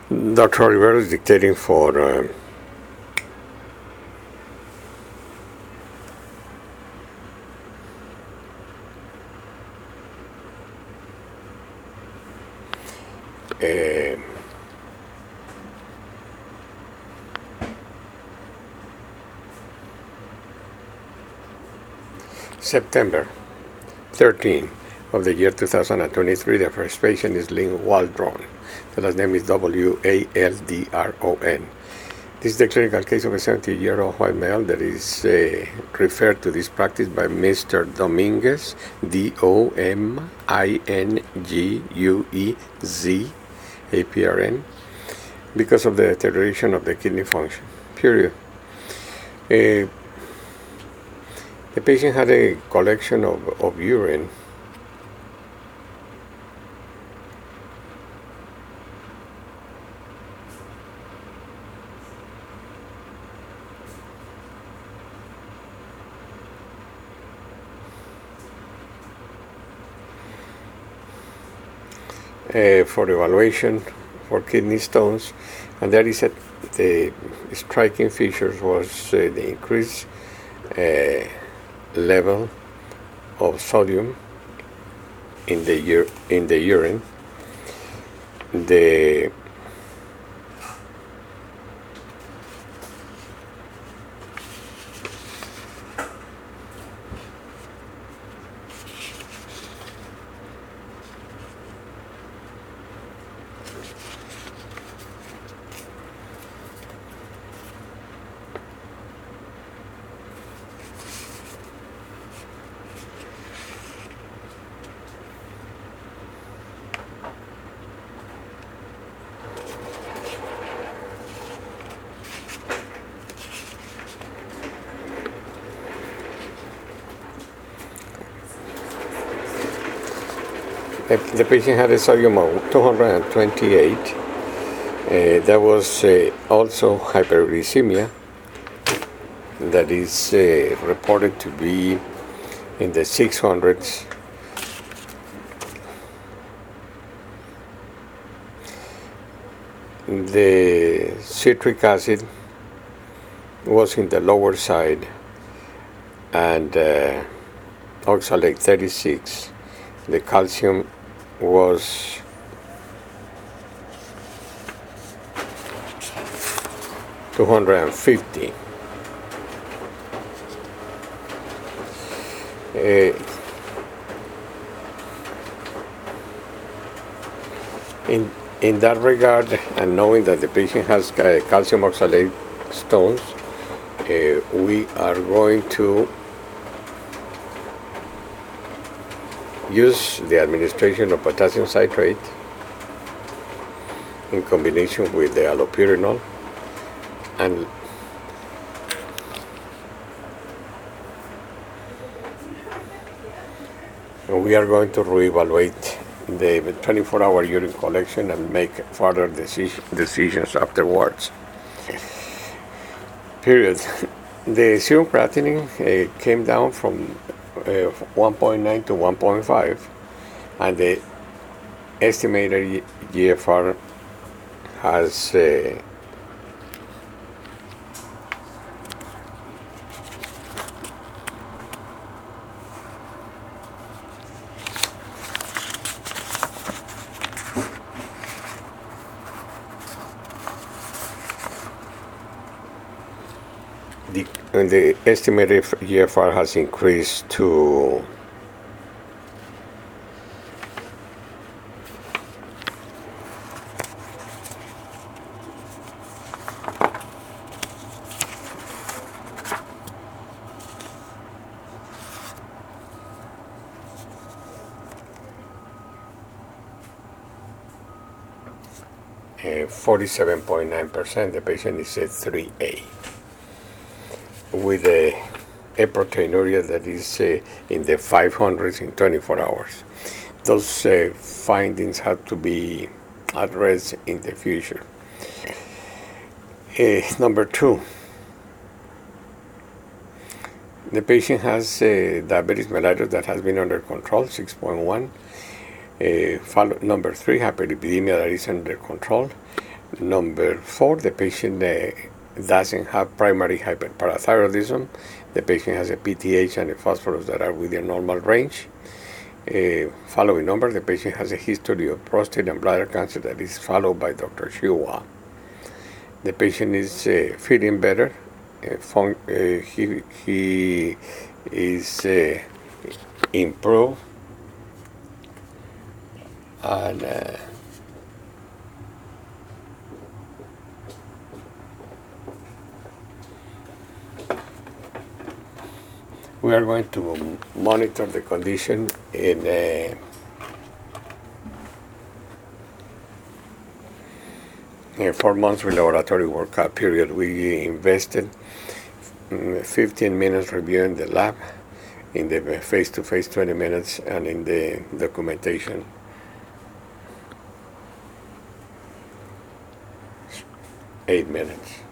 Dr. Rivera is dictating for uh, September 13 of the year 2023. The first patient is Lynn Waldron. The last name is Waldron. This is the clinical case of a 70-year-old white male that is referred to this practice by Mr. Dominguez, Dominguez, APRN, because of the deterioration of the kidney function, period. The patient had a collection of urine for evaluation for kidney stones, and there is the striking features was the increased level of sodium in the urine, the the patient had a sodium of 228. There was also hyperglycemia that is reported to be in the 600s. The citric acid was in the lower side, and oxalate 36. The calcium was 250. In that regard, and knowing that the patient has calcium oxalate stones, we are going to use the administration of potassium citrate in combination with the allopurinol, and we are going to reevaluate the 24-hour urine collection and make further decisions afterwards. Period. The serum creatinine came down from 1.9 to 1.5, and the estimated GFR has the estimated GFR has increased to 47.9%. The patient is at 3A with a proteinuria that is in the 500s in 24 hours. Those findings have to be addressed in the future. Number 2, the patient has diabetes mellitus that has been under control, 6.1. Number 3, hyperlipidemia that is under control. Number 4, the patient doesn't have primary hyperparathyroidism. The patient has a PTH and a phosphorus that are within normal range. Following number, the patient has a history of prostate and bladder cancer that is followed by Dr. Shua. The patient is feeling better. He is improved, and we are going to monitor the condition in 4 months with laboratory workup period. We invested 15 minutes reviewing the lab, in the face-to-face 20 minutes, and in the documentation 8 minutes.